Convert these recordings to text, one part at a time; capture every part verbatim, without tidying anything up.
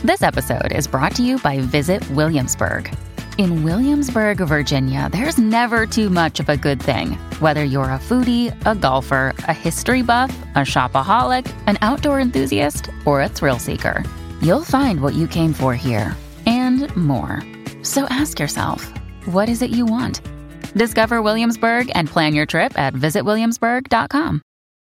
This episode is brought to you by Visit Williamsburg. In Williamsburg, Virginia, there's never too much of a good thing. Whether you're a foodie, a golfer, a history buff, a shopaholic, an outdoor enthusiast, or a thrill seeker, you'll find what you came for here and more. So ask yourself, what is it you want? Discover Williamsburg and plan your trip at visit williamsburg dot com.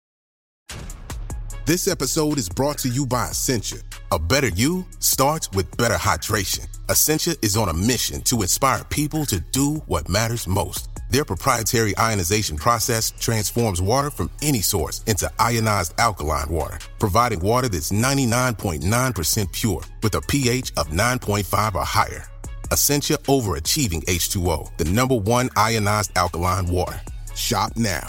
This episode is brought to you by Essentia. A better you starts with better hydration. Essentia is on a mission to inspire people to do what matters most. Their proprietary ionization process transforms water from any source into ionized alkaline water, providing water that's ninety-nine point nine percent pure with a pH of nine point five or higher. Essentia Overachieving H two O, the number one ionized alkaline water. Shop now.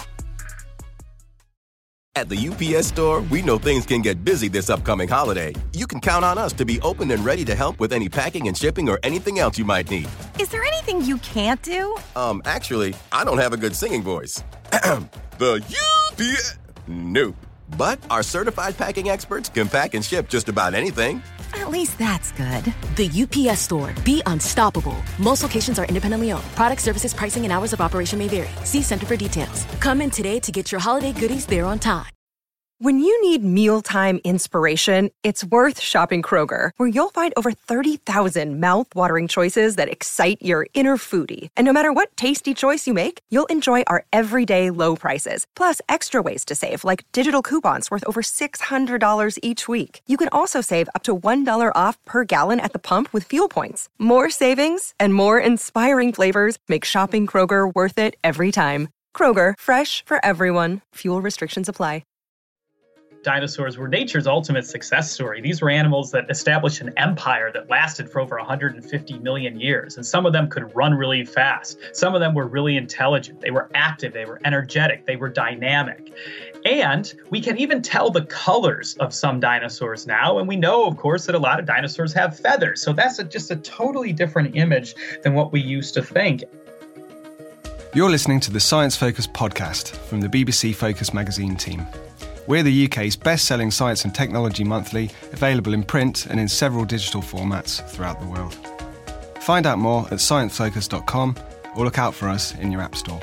At the U P S Store, we know things can get busy this upcoming holiday. You can count on us to be open and ready to help with any packing and shipping or anything else you might need. Is there anything you can't do? Um, actually, I don't have a good singing voice. The U P S... Nope. But our certified packing experts can pack and ship just about anything. At least that's good. The U P S Store. Be unstoppable. Most locations are independently owned. Product, services, pricing, and hours of operation may vary. See Center for details. Come in today to get your holiday goodies there on time. When you need mealtime inspiration, it's worth shopping Kroger, where you'll find over thirty thousand mouth-watering choices that excite your inner foodie. And no matter what tasty choice you make, you'll enjoy our everyday low prices, plus extra ways to save, like digital coupons worth over six hundred dollars each week. You can also save up to one dollar off per gallon at the pump with fuel points. More savings and more inspiring flavors make shopping Kroger worth it every time. Kroger, fresh for everyone. Fuel restrictions apply. Dinosaurs were nature's ultimate success story. These were animals that established an empire that lasted for over one hundred fifty million years. And some of them could run really fast. Some of them were really intelligent. They were active. They were energetic. They were dynamic. And we can even tell the colors of some dinosaurs now. And we know, of course, that a lot of dinosaurs have feathers. So that's a, just a totally different image than what we used to think. You're listening to the Science Focus podcast from the B B C Focus magazine team. We're the U K's best-selling science and technology monthly, available in print and in several digital formats throughout the world. Find out more at science focus dot com or look out for us in your app store.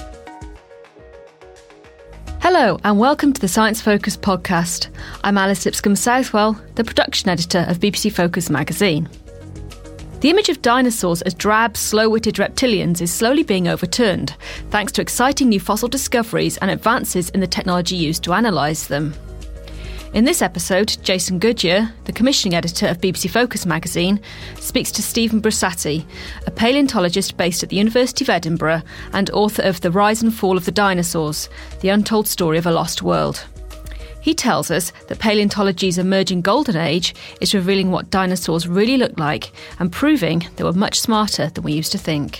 Hello and welcome to the Science Focus podcast. I'm Alice Lipscomb Southwell, the production editor of B B C Focus magazine. The image of dinosaurs as drab, slow-witted reptilians is slowly being overturned, thanks to exciting new fossil discoveries and advances in the technology used to analyse them. In this episode, Jason Goodyear, the commissioning editor of B B C Focus magazine, speaks to Stephen Brusatte, a paleontologist based at the University of Edinburgh and author of The Rise and Fall of the Dinosaurs, The Untold Story of a Lost World. He tells us that paleontology's emerging golden age is revealing what dinosaurs really looked like and proving they were much smarter than we used to think.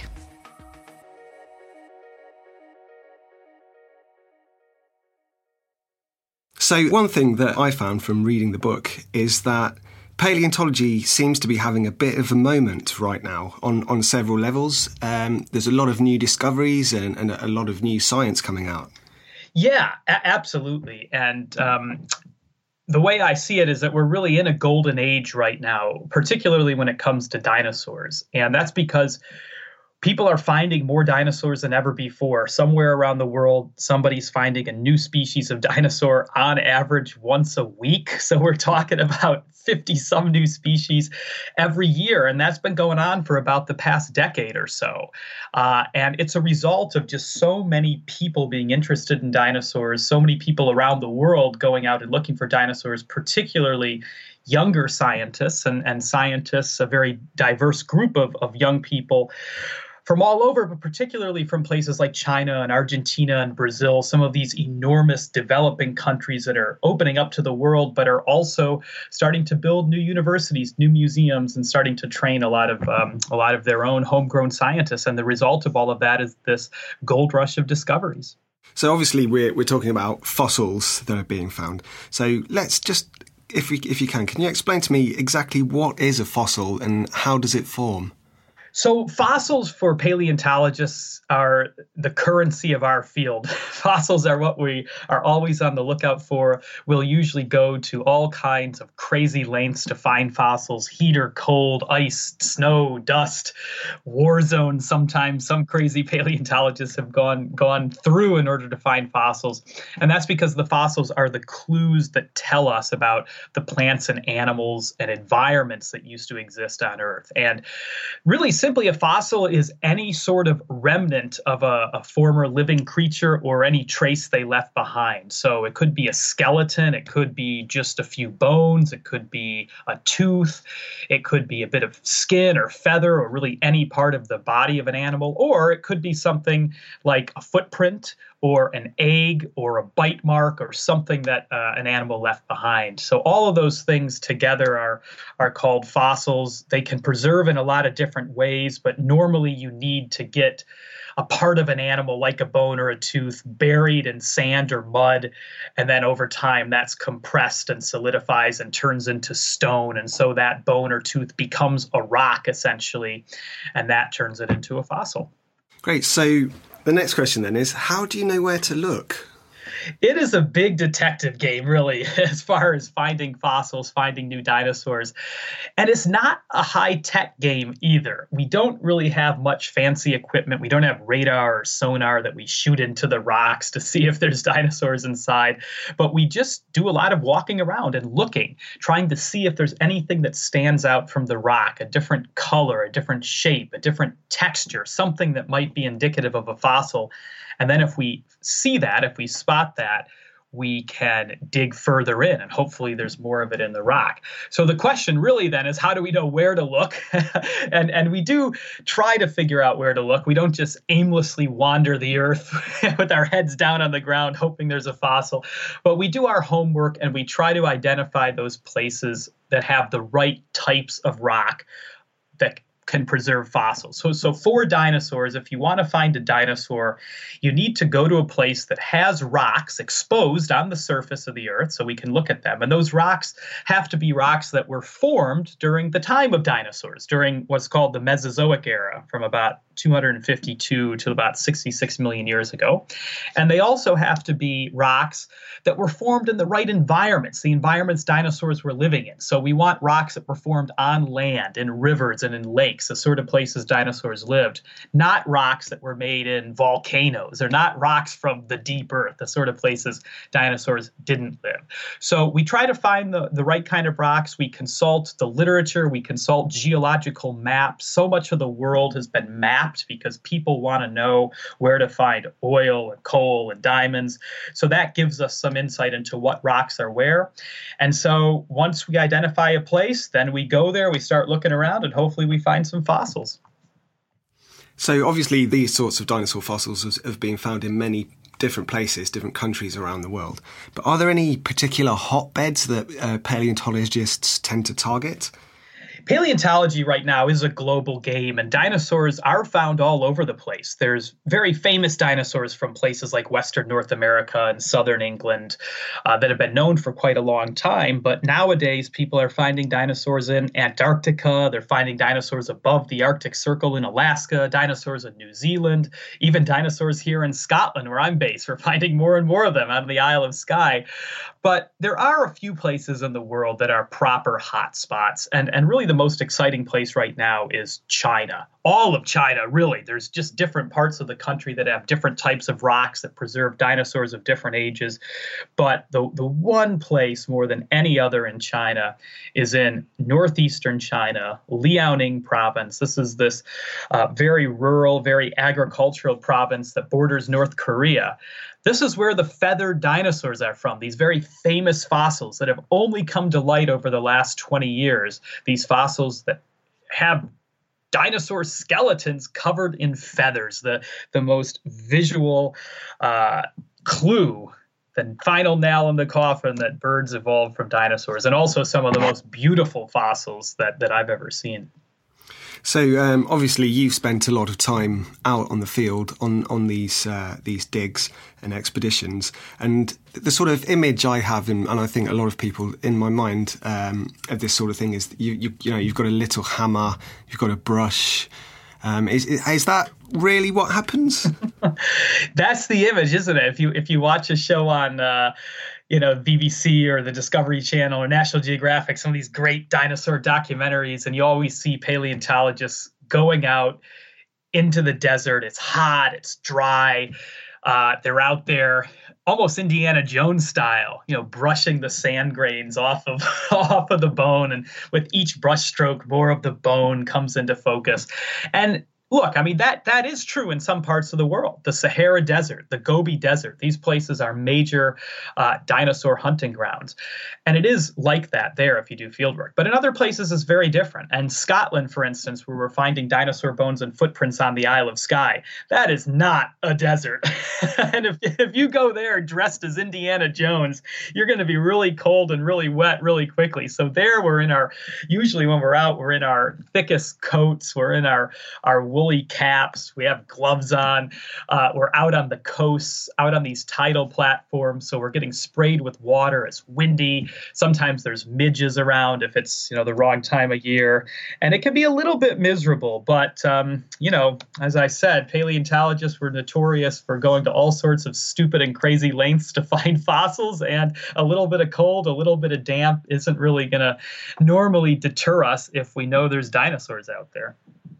So one thing that I found from reading the book is that paleontology seems to be having a bit of a moment right now on, on several levels. Um, there's a lot of new discoveries and, and a lot of new science coming out. Yeah, a- absolutely. And um, the way I see it is that we're really in a golden age right now, particularly when it comes to dinosaurs. And that's because people are finding more dinosaurs than ever before. Somewhere around the world, somebody's finding a new species of dinosaur on average once a week. So we're talking about fifty some new species every year. And that's been going on for about the past decade or so. Uh, and it's a result of just so many people being interested in dinosaurs, so many people around the world going out and looking for dinosaurs, particularly younger scientists and, and scientists, a very diverse group of, of young people from all over, but particularly from places like China and Argentina and Brazil, some of these enormous developing countries that are opening up to the world, but are also starting to build new universities, new museums, and starting to train a lot of um, a lot of their own homegrown scientists. And the result of all of that is this gold rush of discoveries. So obviously we're we're talking about fossils that are being found. So let's just, if we if you can, can you explain to me exactly what is a fossil and how does it form? So fossils for paleontologists are the currency of our field. Fossils are what we are always on the lookout for. We'll usually go to all kinds of crazy lengths to find fossils: heat or cold, ice, snow, dust, war zones. Sometimes some crazy paleontologists have gone gone through in order to find fossils. And that's because the fossils are the clues that tell us about the plants and animals and environments that used to exist on Earth. And really simply, a fossil is any sort of remnant of a, a former living creature or any trace they left behind. So it could be a skeleton, it could be just a few bones, it could be a tooth, it could be a bit of skin or feather or really any part of the body of an animal, or it could be something like a footprint or an egg or a bite mark or something that uh, an animal left behind. So all of those things together are, are called fossils. They can preserve in a lot of different ways, but normally you need to get a part of an animal like a bone or a tooth buried in sand or mud. And then over time, that's compressed and solidifies and turns into stone. And so that bone or tooth becomes a rock, essentially, and that turns it into a fossil. Great. So the next question then is, how do you know where to look? It is a big detective game, really, as far as finding fossils, finding new dinosaurs. And it's not a high-tech game either. We don't really have much fancy equipment. We don't have radar or sonar that we shoot into the rocks to see if there's dinosaurs inside. But we just do a lot of walking around and looking, trying to see if there's anything that stands out from the rock, a different color, a different shape, a different texture, something that might be indicative of a fossil. And then if we see that, if we spot that, we can dig further in, and hopefully there's more of it in the rock. So the question really then is, how do we know where to look? and and we do try to figure out where to look. We don't just aimlessly wander the earth with our heads down on the ground hoping there's a fossil. But we do our homework and we try to identify those places that have the right types of rock that can preserve fossils. So, so for dinosaurs, if you want to find a dinosaur, you need to go to a place that has rocks exposed on the surface of the earth so we can look at them. And those rocks have to be rocks that were formed during the time of dinosaurs, during what's called the Mesozoic era, from about two hundred fifty-two to about sixty-six million years ago. And they also have to be rocks that were formed in the right environments, the environments dinosaurs were living in. So we want rocks that were formed on land, in rivers and in lakes, the sort of places dinosaurs lived, not rocks that were made in volcanoes. They're not rocks from the deep earth, the sort of places dinosaurs didn't live. So we try to find the, the right kind of rocks. We consult the literature. We consult geological maps. So much of the world has been mapped because people want to know where to find oil and coal and diamonds. So that gives us some insight into what rocks are where. And so once we identify a place, then we go there, we start looking around, and hopefully we find some fossils. So obviously these sorts of dinosaur fossils have been found in many different places, different countries around the world. But are there any particular hotbeds that uh, paleontologists tend to target? Paleontology right now is a global game, and dinosaurs are found all over the place. There's very famous dinosaurs from places like Western North America and Southern England uh, that have been known for quite a long time. But nowadays, people are finding dinosaurs in Antarctica. They're finding dinosaurs above the Arctic Circle in Alaska, dinosaurs in New Zealand, even dinosaurs here in Scotland, where I'm based. We're finding more and more of them out of the Isle of Skye. But there are a few places in the world that are proper hotspots. And, and really the most exciting place right now is China. All of China, really. There's just different parts of the country that have different types of rocks that preserve dinosaurs of different ages. But the, the one place more than any other in China is in northeastern China, Liaoning province. This is this uh, very rural, very agricultural province that borders North Korea. This is where the feathered dinosaurs are from, these very famous fossils that have only come to light over the last twenty years, these fossils that have dinosaur skeletons covered in feathers, the, the most visual uh, clue, the final nail in the coffin that birds evolved from dinosaurs, and also some of the most beautiful fossils that, that I've ever seen. So um, obviously you've spent a lot of time out on the field on on these uh, these digs and expeditions, and the sort of image I have, in, and I think a lot of people in my mind um, of this sort of thing is you, you you know you've got a little hammer, you've got a brush, Um, is is that really what happens? That's the image, isn't it? If you if you watch a show on, uh, you know, B B C or the Discovery Channel or National Geographic, some of these great dinosaur documentaries, and you always see paleontologists going out into the desert. It's hot, it's dry. Uh, they're out there almost Indiana Jones style, you know, brushing the sand grains off of off of the bone. And with each brush stroke, more of the bone comes into focus. And look, I mean, that that is true in some parts of the world. The Sahara Desert, the Gobi Desert, these places are major uh, dinosaur hunting grounds. And it is like that there if you do field work. But in other places, it's very different. And Scotland, for instance, where we're finding dinosaur bones and footprints on the Isle of Skye, that is not a desert. And if, if you go there dressed as Indiana Jones, you're going to be really cold and really wet really quickly. So there we're in our, usually when we're out, we're in our thickest coats, we're in our, our woolly caps, we have gloves on, uh, we're out on the coasts, out on these tidal platforms, so we're getting sprayed with water, it's windy, sometimes there's midges around if it's, you know, the wrong time of year, and it can be a little bit miserable, but, um, you know, as I said, paleontologists were notorious for going to all sorts of stupid and crazy lengths to find fossils, and a little bit of cold, a little bit of damp isn't really going to normally deter us if we know there's dinosaurs out there.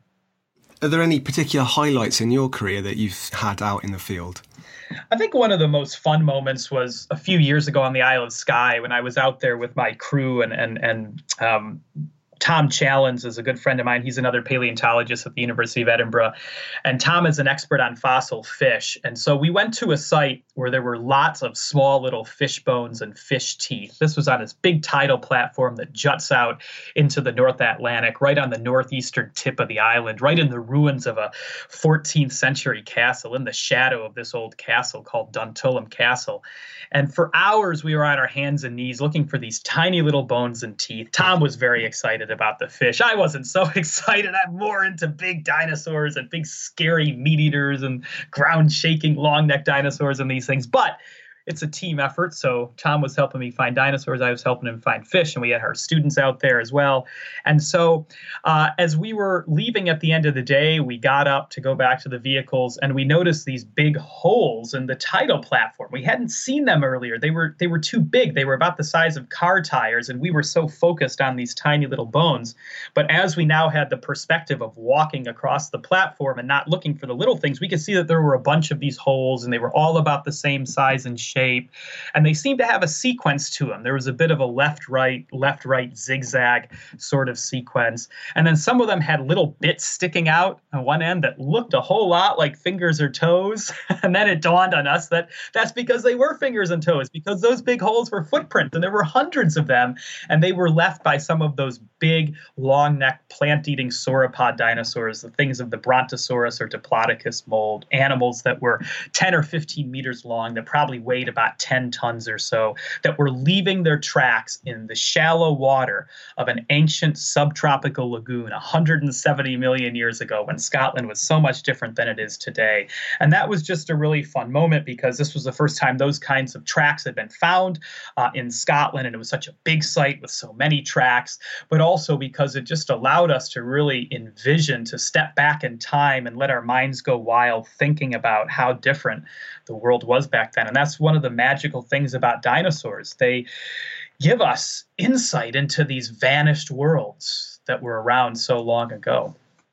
Are there any particular highlights in your career that you've had out in the field? I think one of the most fun moments was a few years ago on the Isle of Skye when I was out there with my crew and and and um, Tom Challens is a good friend of mine. He's another paleontologist at the University of Edinburgh. And Tom is an expert on fossil fish. And so we went to a site where there were lots of small little fish bones and fish teeth. This was on this big tidal platform that juts out into the North Atlantic, right on the northeastern tip of the island, right in the ruins of a fourteenth century castle, in the shadow of this old castle called Duntullum Castle. And for hours, we were on our hands and knees looking for these tiny little bones and teeth. Tom was very excited about the fish. I wasn't so excited. I'm more into big dinosaurs and big scary meat eaters and ground shaking long neck dinosaurs and these things. But it's a team effort. So Tom was helping me find dinosaurs. I was helping him find fish. And we had our students out there as well. And so uh, as we were leaving at the end of the day, we got up to go back to the vehicles and we noticed these big holes in the tidal platform. We hadn't seen them earlier. They were they were too big. They were about the size of car tires. And we were so focused on these tiny little bones. But as we now had the perspective of walking across the platform and not looking for the little things, we could see that there were a bunch of these holes and they were all about the same size and shape. Shape, and they seemed to have a sequence to them. There was a bit of a left-right, left-right zigzag sort of sequence. And then some of them had little bits sticking out on one end that looked a whole lot like fingers or toes. And then it dawned on us that that's because they were fingers and toes, because those big holes were footprints, and there were hundreds of them, and they were left by some of those big, long-necked, plant-eating sauropod dinosaurs, the things of the Brontosaurus or Diplodocus mold, animals that were ten or fifteen meters long that probably weighed about ten tons or so, that were leaving their tracks in the shallow water of an ancient subtropical lagoon one hundred seventy million years ago when Scotland was so much different than it is today. And that was just a really fun moment because this was the first time those kinds of tracks had been found uh, in Scotland, and it was such a big site with so many tracks, but also because it just allowed us to really envision, to step back in time and let our minds go wild thinking about how different the world was back then. And that's one of the magical things about dinosaurs. They give us insight into these vanished worlds that were around so long ago.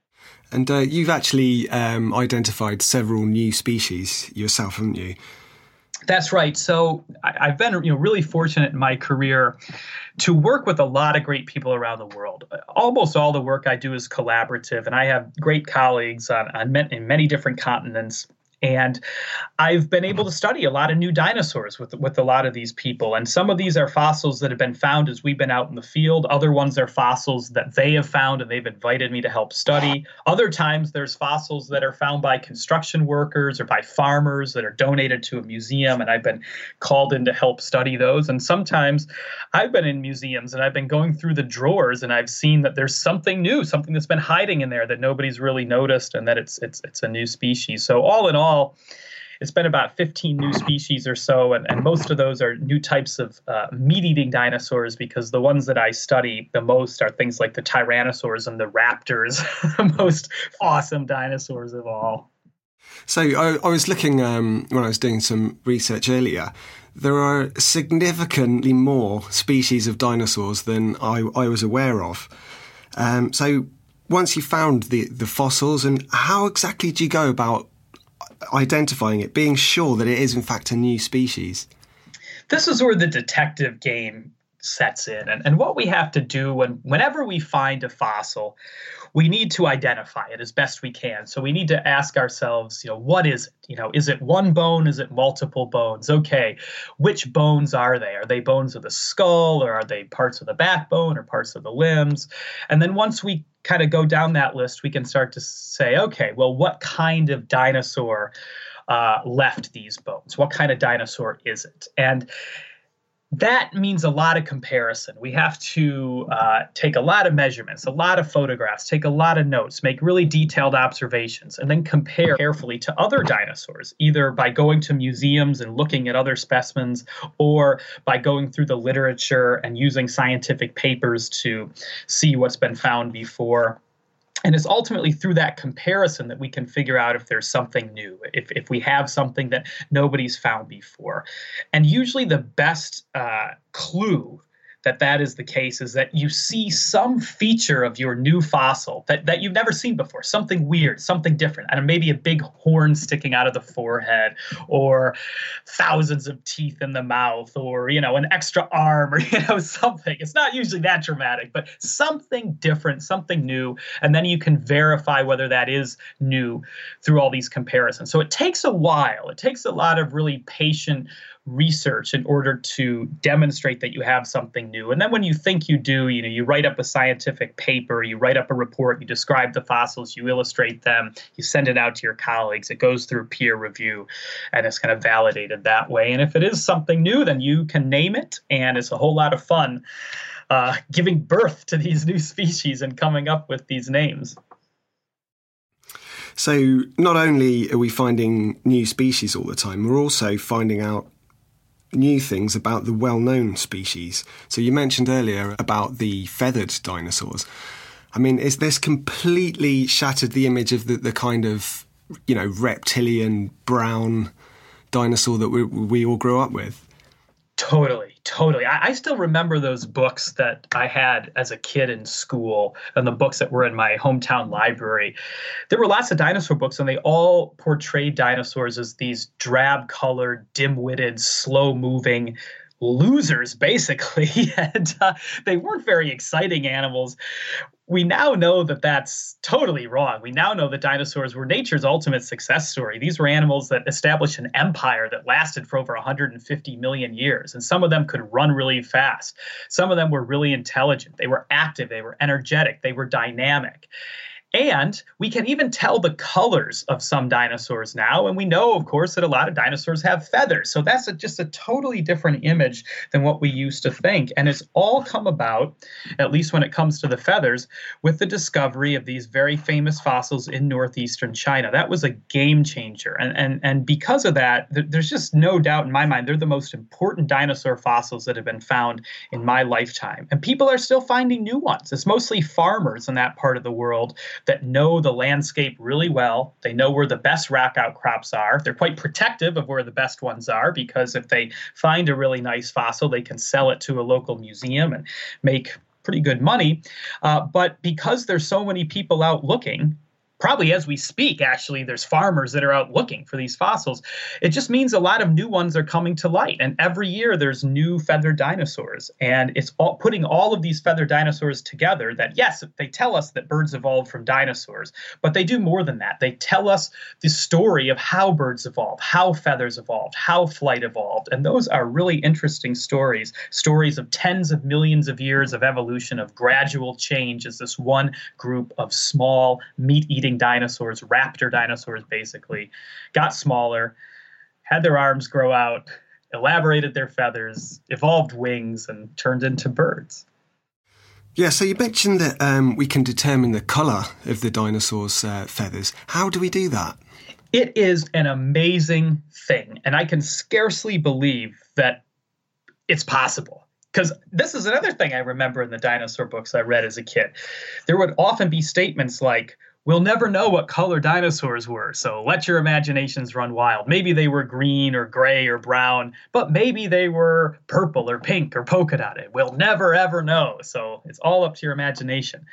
And uh, you've actually um, identified several new species yourself, haven't you? That's right. So I, I've been, you know, really fortunate in my career to work with a lot of great people around the world. Almost all the work I do is collaborative, and I have great colleagues on, on in many different continents. And I've been able to study a lot of new dinosaurs with, with a lot of these people. And some of these are fossils that have been found as we've been out in the field. Other ones are fossils that they have found and they've invited me to help study. Other times there's fossils that are found by construction workers or by farmers that are donated to a museum, and I've been called in to help study those. And sometimes I've been in museums and I've been going through the drawers and I've seen that there's something new, something that's been hiding in there that nobody's really noticed, and that it's it's it's a new species. So all in all, it's been about fifteen new species or so, and, and most of those are new types of uh, meat-eating dinosaurs, because the ones that I study the most are things like the tyrannosaurs and the raptors, the most awesome dinosaurs of all. So I, I was looking, um, when I was doing some research earlier, there are significantly more species of dinosaurs than I, I was aware of. Um, so once you found the, the fossils, and how exactly do you go about identifying it, being sure that it is in fact a new species? This is where the detective game sets in. And, and what we have to do when whenever we find a fossil, we need to identify it as best we can. So we need to ask ourselves, you know, what is it? You know, is it one bone? Is it multiple bones? Okay, which bones are they? Are they bones of the skull, or are they parts of the backbone, or parts of the limbs? And then once we kind of go down that list, we can start to say, okay, well, what kind of dinosaur uh, left these bones? What kind of dinosaur is it? And that means a lot of comparison. We have to uh, take a lot of measurements, a lot of photographs, take a lot of notes, make really detailed observations, and then compare carefully to other dinosaurs, either by going to museums and looking at other specimens, or by going through the literature and using scientific papers to see what's been found before. And it's ultimately through that comparison that we can figure out if there's something new, if if we have something that nobody's found before. And usually the best uh, clue that that is the case is that you see some feature of your new fossil that, that you've never seen before, something weird, something different, and maybe a big horn sticking out of the forehead, or thousands of teeth in the mouth, or, you know, an extra arm, or, you know, something. It's not usually that dramatic, but something different, something new, and then you can verify whether that is new through all these comparisons. So it takes a while. It takes a lot of really patient research in order to demonstrate that you have something new. And then when you think you do, you know, you write up a scientific paper, you write up a report, you describe the fossils, you illustrate them, you send it out to your colleagues, it goes through peer review, and it's kind of validated that way. And if it is something new, then you can name it, and it's a whole lot of fun uh, giving birth to these new species and coming up with these names. So not only are we finding new species all the time, we're also finding out new things about the well-known species. So you mentioned earlier about the feathered dinosaurs. I mean, is this completely shattered the image of the, the kind of, you know, reptilian brown dinosaur that we, we all grew up with? Totally, totally. I, I still remember those books that I had as a kid in school, and the books that were in my hometown library. There were lots of dinosaur books, and they all portrayed dinosaurs as these drab-colored, dim-witted, slow-moving losers, basically. And uh, they weren't very exciting animals. We now know that that's totally wrong. We now know that dinosaurs were nature's ultimate success story. These were animals that established an empire that lasted for over one hundred fifty million years. And some of them could run really fast. Some of them were really intelligent. They were active. They were energetic. They were dynamic. And we can even tell the colors of some dinosaurs now. And we know, of course, that a lot of dinosaurs have feathers. So that's a, just a totally different image than what we used to think. And it's all come about, at least when it comes to the feathers, with the discovery of these very famous fossils in northeastern China. That was a game changer. And, and, and because of that, th- there's just no doubt in my mind, they're the most important dinosaur fossils that have been found in my lifetime. And people are still finding new ones. It's mostly farmers in that part of the world that know the landscape really well. They know where the best rock outcrops are. They're quite protective of where the best ones are, because if they find a really nice fossil, they can sell it to a local museum and make pretty good money. Uh, but because there's so many people out looking, probably as we speak, actually, there's farmers that are out looking for these fossils. It just means a lot of new ones are coming to light. And every year there's new feathered dinosaurs. And it's all putting all of these feathered dinosaurs together that, yes, they tell us that birds evolved from dinosaurs, but they do more than that. They tell us the story of how birds evolved, how feathers evolved, how flight evolved. And those are really interesting stories, stories of tens of millions of years of evolution, of gradual change as this one group of small meat-eating dinosaurs, raptor dinosaurs basically, got smaller, had their arms grow out, elaborated their feathers, evolved wings, and turned into birds. Yeah, so you mentioned that um, we can determine the colour of the dinosaurs' uh, feathers. How do we do that? It is an amazing thing, and I can scarcely believe that it's possible. Because this is another thing I remember in the dinosaur books I read as a kid. There would often be statements like, we'll never know what color dinosaurs were, so let your imaginations run wild. Maybe they were green or gray or brown, but maybe they were purple or pink or polka dotted. We'll never, ever know. So it's all up to your imagination.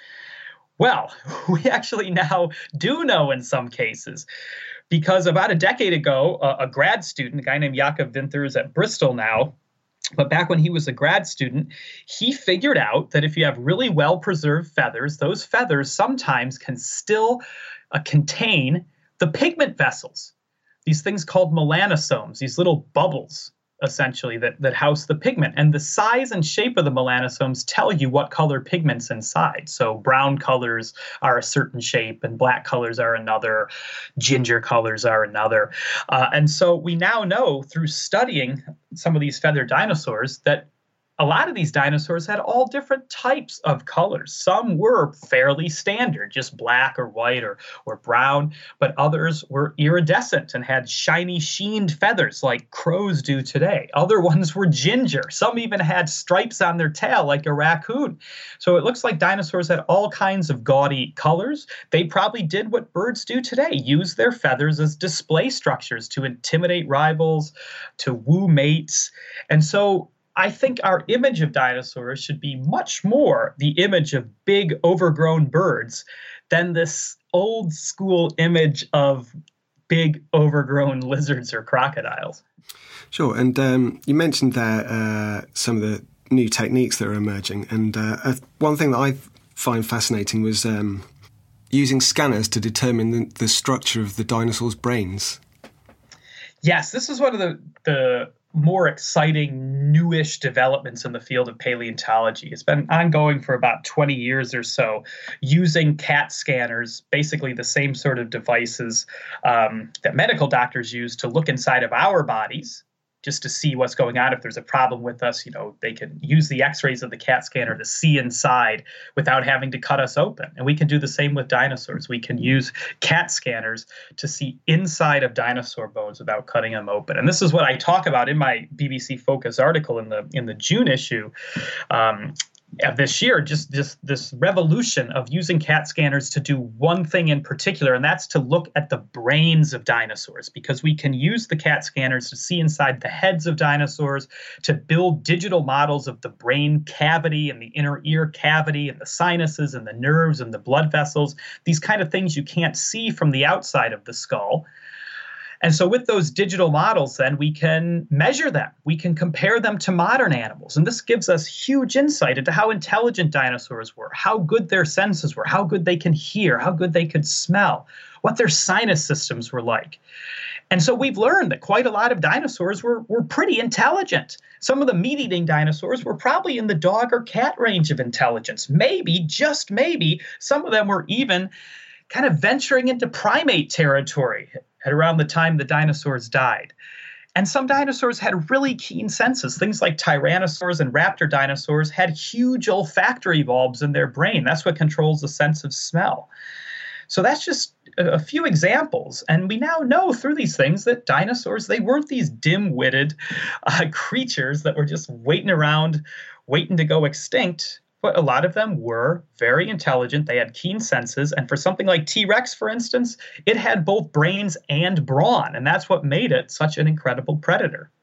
Well, we actually now do know in some cases, because about a decade ago, a, a grad student, a guy named Jakob Winters at Bristol now, but back when he was a grad student, he figured out that if you have really well-preserved feathers, those feathers sometimes can still uh, contain the pigment vessels, these things called melanosomes, these little bubbles, essentially, that, that house the pigment. And the size and shape of the melanosomes tell you what color pigment's inside. So brown colors are a certain shape, and black colors are another, ginger colors are another. Uh, and so we now know through studying some of these feathered dinosaurs that a lot of these dinosaurs had all different types of colors. Some were fairly standard, just black or white or, or brown, but others were iridescent and had shiny sheened feathers like crows do today. Other ones were ginger. Some even had stripes on their tail like a raccoon. So it looks like dinosaurs had all kinds of gaudy colors. They probably did what birds do today, use their feathers as display structures to intimidate rivals, to woo mates. And so I think our image of dinosaurs should be much more the image of big, overgrown birds than this old school image of big, overgrown lizards or crocodiles. Sure. And um, you mentioned there uh, some of the new techniques that are emerging. And uh, uh, one thing that I find fascinating was um, using scanners to determine the, the structure of the dinosaurs' brains. Yes, this is one of the, the more exciting, newish developments in the field of paleontology. It's been ongoing for about twenty years or so, using CAT scanners, basically the same sort of devices um, that medical doctors use to look inside of our bodies, just to see what's going on. If there's a problem with us, you know, they can use the x-rays of the CAT scanner to see inside without having to cut us open. And we can do the same with dinosaurs. We can use CAT scanners to see inside of dinosaur bones without cutting them open. And this is what I talk about in my B B C Focus article in the in the June issue um, of this year, just, just this revolution of using CAT scanners to do one thing in particular, and that's to look at the brains of dinosaurs, because we can use the CAT scanners to see inside the heads of dinosaurs, to build digital models of the brain cavity and the inner ear cavity and the sinuses and the nerves and the blood vessels, these kind of things you can't see from the outside of the skull. And so with those digital models, then we can measure them. We can compare them to modern animals. And this gives us huge insight into how intelligent dinosaurs were, how good their senses were, how good they can hear, how good they could smell, what their sinus systems were like. And so we've learned that quite a lot of dinosaurs were, were pretty intelligent. Some of the meat-eating dinosaurs were probably in the dog or cat range of intelligence. Maybe, just maybe, some of them were even kind of venturing into primate territory at around the time the dinosaurs died. And some dinosaurs had really keen senses. Things like tyrannosaurs and raptor dinosaurs had huge olfactory bulbs in their brain. That's what controls the sense of smell. So that's just a few examples. And we now know through these things that dinosaurs, they weren't these dim-witted uh, creatures that were just waiting around, waiting to go extinct. But a lot of them were very intelligent. They had keen senses. And for something like T-Rex, for instance, it had both brains and brawn. And that's what made it such an incredible predator.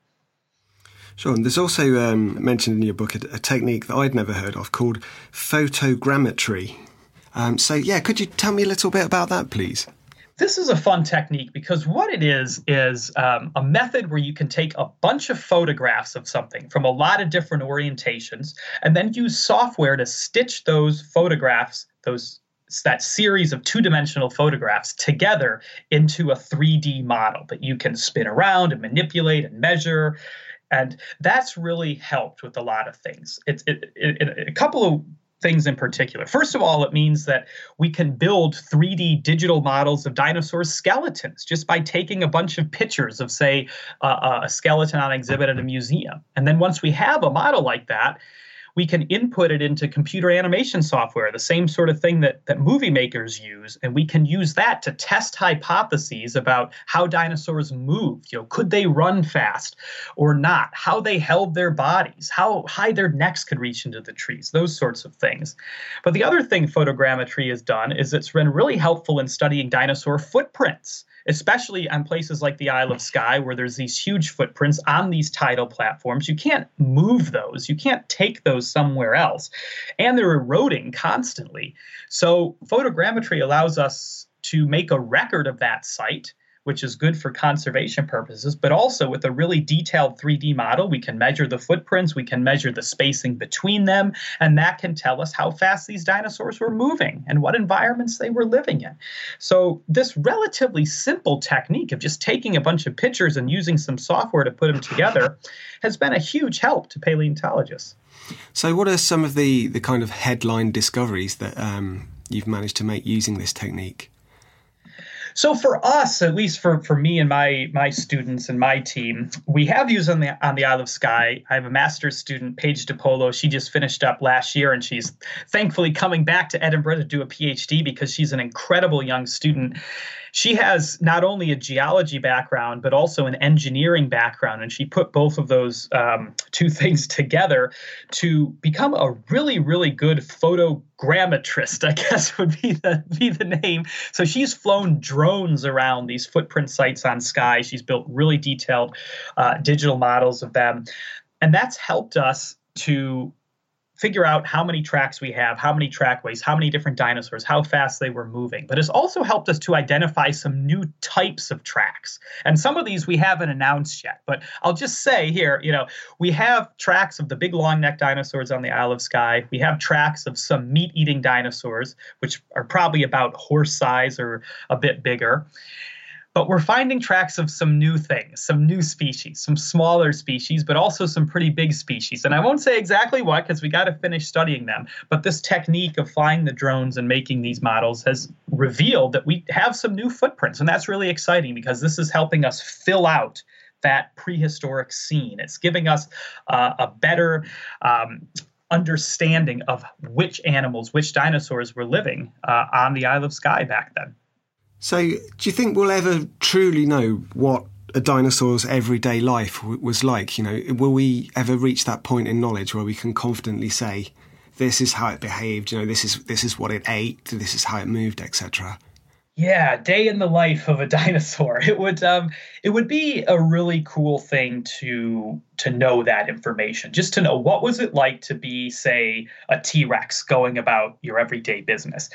Sure. And there's also um, mentioned in your book a, a technique that I'd never heard of called photogrammetry. Um, so, yeah, could you tell me a little bit about that, please? This is a fun technique because what it is is um, a method where you can take a bunch of photographs of something from a lot of different orientations and then use software to stitch those photographs, those that series of two-dimensional photographs together into a three D model that you can spin around and manipulate and measure. And that's really helped with a lot of things. It's it, it, it, a couple of things in particular. First of all, it means that we can build three D digital models of dinosaur skeletons just by taking a bunch of pictures of, say, uh, a skeleton on exhibit at a museum. And then once we have a model like that, we can input it into computer animation software, the same sort of thing that, that movie makers use. And we can use that to test hypotheses about how dinosaurs moved. You know, could they run fast or not? How they held their bodies, how high their necks could reach into the trees, those sorts of things. But the other thing photogrammetry has done is it's been really helpful in studying dinosaur footprints, especially on places like the Isle of Skye, where there's these huge footprints on these tidal platforms. You can't move those. You can't take those somewhere else. And they're eroding constantly. So photogrammetry allows us to make a record of that site, which is good for conservation purposes, but also with a really detailed three D model, we can measure the footprints, we can measure the spacing between them, and that can tell us how fast these dinosaurs were moving and what environments they were living in. So this relatively simple technique of just taking a bunch of pictures and using some software to put them together has been a huge help to paleontologists. So what are some of the, the kind of headline discoveries that um, you've managed to make using this technique? So for us, at least for, for me and my my students and my team, we have used on the on the Isle of Skye. I have a master's student, Paige DiPolo. She just finished up last year, and she's thankfully coming back to Edinburgh to do a PhD because she's an incredible young student. She has not only a geology background, but also an engineering background. And she put both of those um, two things together to become a really, really good photogrammetrist, I guess would be the, be the name. So she's flown drones around these footprint sites on Skye. She's built really detailed uh, digital models of them. And that's helped us to figure out how many tracks we have, how many trackways, how many different dinosaurs, how fast they were moving. But it's also helped us to identify some new types of tracks. And some of these we haven't announced yet. But I'll just say here, you know, we have tracks of the big long-necked dinosaurs on the Isle of Skye. We have tracks of some meat-eating dinosaurs, which are probably about horse size or a bit bigger. But we're finding tracks of some new things, some new species, some smaller species, but also some pretty big species. And I won't say exactly what, because we got to finish studying them. But this technique of flying the drones and making these models has revealed that we have some new footprints. And that's really exciting because this is helping us fill out that prehistoric scene. It's giving us uh, a better um, understanding of which animals, which dinosaurs were living uh, on the Isle of Skye back then. So do you think we'll ever truly know what a dinosaur's everyday life w- was like? You know, will we ever reach that point in knowledge where we can confidently say, this is how it behaved, you know, this is this is what it ate, this is how it moved, et cetera? Yeah, day in the life of a dinosaur. It would um, it would be a really cool thing to to know that information, just to know what was it like to be, say, a T-Rex going about your everyday business.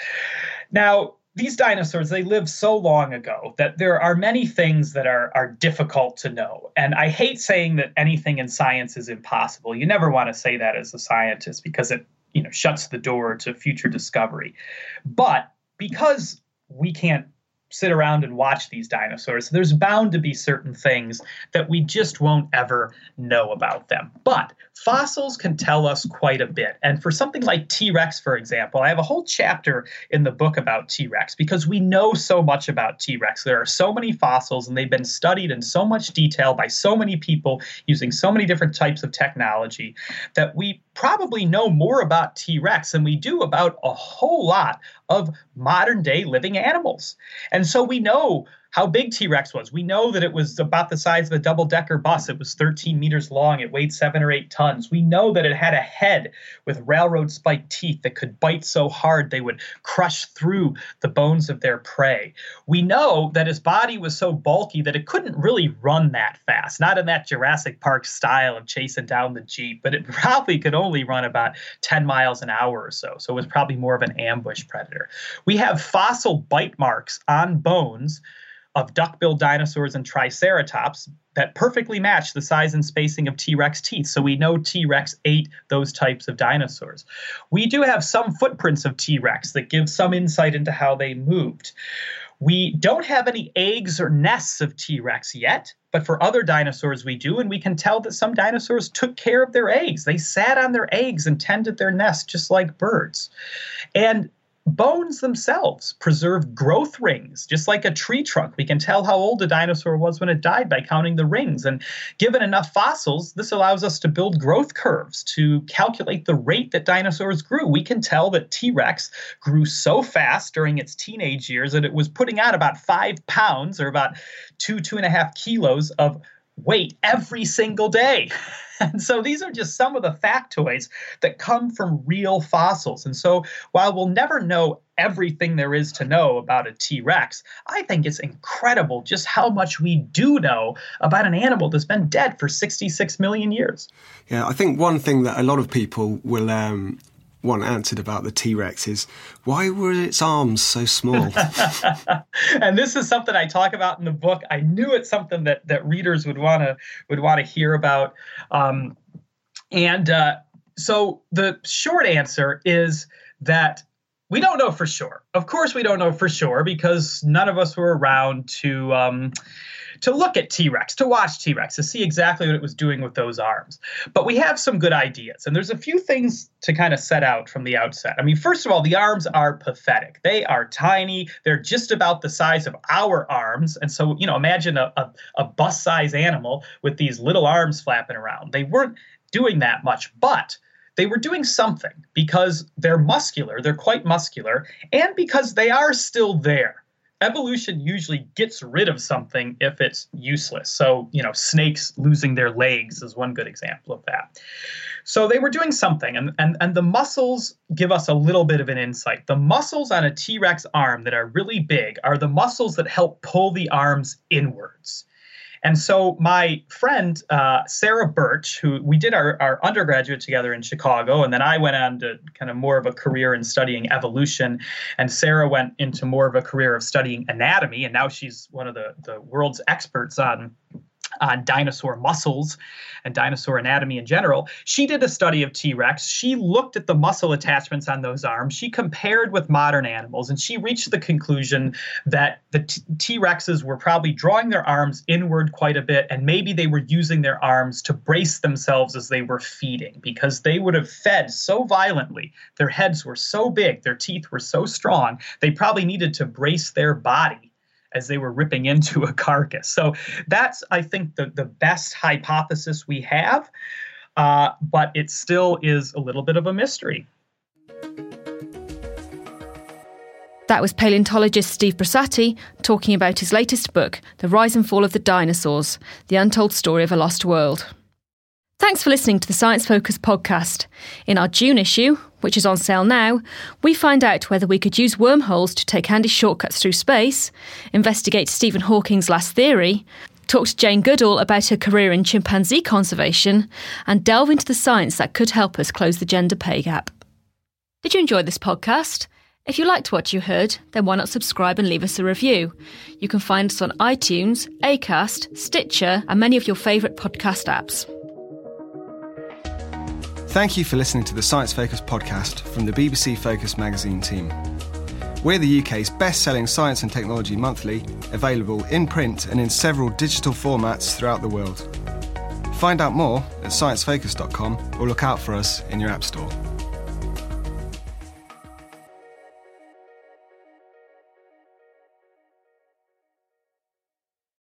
Now, these dinosaurs, they lived so long ago that there are many things that are, are difficult to know. And I hate saying that anything in science is impossible. You never want to say that as a scientist because it, you know, shuts the door to future discovery. But because we can't sit around and watch these dinosaurs, there's bound to be certain things that we just won't ever know about them. But fossils can tell us quite a bit. And for something like T-Rex, for example, I have a whole chapter in the book about T-Rex because we know so much about T-Rex. There are so many fossils and they've been studied in so much detail by so many people using so many different types of technology that we probably know more about T-Rex than we do about a whole lot of modern day living animals. And so we know how big T-Rex was. We know that it was about the size of a double-decker bus. It was thirteen meters long. It weighed seven or eight tons. We know that it had a head with railroad spiked teeth that could bite so hard they would crush through the bones of their prey. We know that his body was so bulky that it couldn't really run that fast, not in that Jurassic Park style of chasing down the Jeep, but it probably could only run about ten miles an hour or so. So it was probably more of an ambush predator. We have fossil bite marks on bones of duck-billed dinosaurs and triceratops that perfectly match the size and spacing of T-Rex teeth. So we know T-Rex ate those types of dinosaurs. We do have some footprints of T-Rex that give some insight into how they moved. We don't have any eggs or nests of T-Rex yet, but for other dinosaurs we do, and we can tell that some dinosaurs took care of their eggs. They sat on their eggs and tended their nests just like birds. And bones themselves preserve growth rings, just like a tree trunk. We can tell how old a dinosaur was when it died by counting the rings. And given enough fossils, this allows us to build growth curves to calculate the rate that dinosaurs grew. We can tell that T-Rex grew so fast during its teenage years that it was putting on about five pounds or about two, two and a half kilos of weight every single day. And so these are just some of the factoids that come from real fossils. And so while we'll never know everything there is to know about a T-Rex, I think it's incredible just how much we do know about an animal that's been dead for sixty-six million years. Yeah, I think one thing that a lot of people will um, want answered about the T-Rex is, why were its arms so small? And this is something I talk about in the book. I knew it's something that that readers would want to would want to hear about. Um, and uh, so the short answer is that we don't know for sure. Of course, we don't know for sure because none of us were around to um, to look at T-Rex, to watch T-Rex, to see exactly what it was doing with those arms. But we have some good ideas. And there's a few things to kind of set out from the outset. I mean, first of all, the arms are pathetic. They are tiny. They're just about the size of our arms. And so, you know, imagine a, a, a bus-size animal with these little arms flapping around. They weren't doing that much, but they were doing something because they're muscular, they're quite muscular, and because they are still there. Evolution usually gets rid of something if it's useless. So, you know, snakes losing their legs is one good example of that. So they were doing something, and, and, and the muscles give us a little bit of an insight. The muscles on a T-Rex arm that are really big are the muscles that help pull the arms inwards. And so my friend, uh, Sarah Birch, who we did our, our undergraduate together in Chicago, and then I went on to kind of more of a career in studying evolution, and Sarah went into more of a career of studying anatomy, and now she's one of the, the world's experts on on dinosaur muscles and dinosaur anatomy in general. She did a study of T-Rex. She looked at the muscle attachments on those arms. She compared with modern animals, and she reached the conclusion that the t- T-Rexes were probably drawing their arms inward quite a bit, and maybe they were using their arms to brace themselves as they were feeding, because they would have fed so violently. Their heads were so big, their teeth were so strong, they probably needed to brace their body as they were ripping into a carcass. So that's, I think, the, the best hypothesis we have, uh, but it still is a little bit of a mystery. That was paleontologist Steve Bressati talking about his latest book, The Rise and Fall of the Dinosaurs, The Untold Story of a Lost World. Thanks for listening to the Science Focus podcast. In our June issue, which is on sale now, we find out whether we could use wormholes to take handy shortcuts through space, investigate Stephen Hawking's last theory, talk to Jane Goodall about her career in chimpanzee conservation, and delve into the science that could help us close the gender pay gap. Did you enjoy this podcast? If you liked what you heard, then why not subscribe and leave us a review? You can find us on iTunes, Acast, Stitcher, and many of your favourite podcast apps. Thank you for listening to the Science Focus podcast from the B B C Focus magazine team. We're the U K's best-selling science and technology monthly, available in print and in several digital formats throughout the world. Find out more at science focus dot com or look out for us in your app store.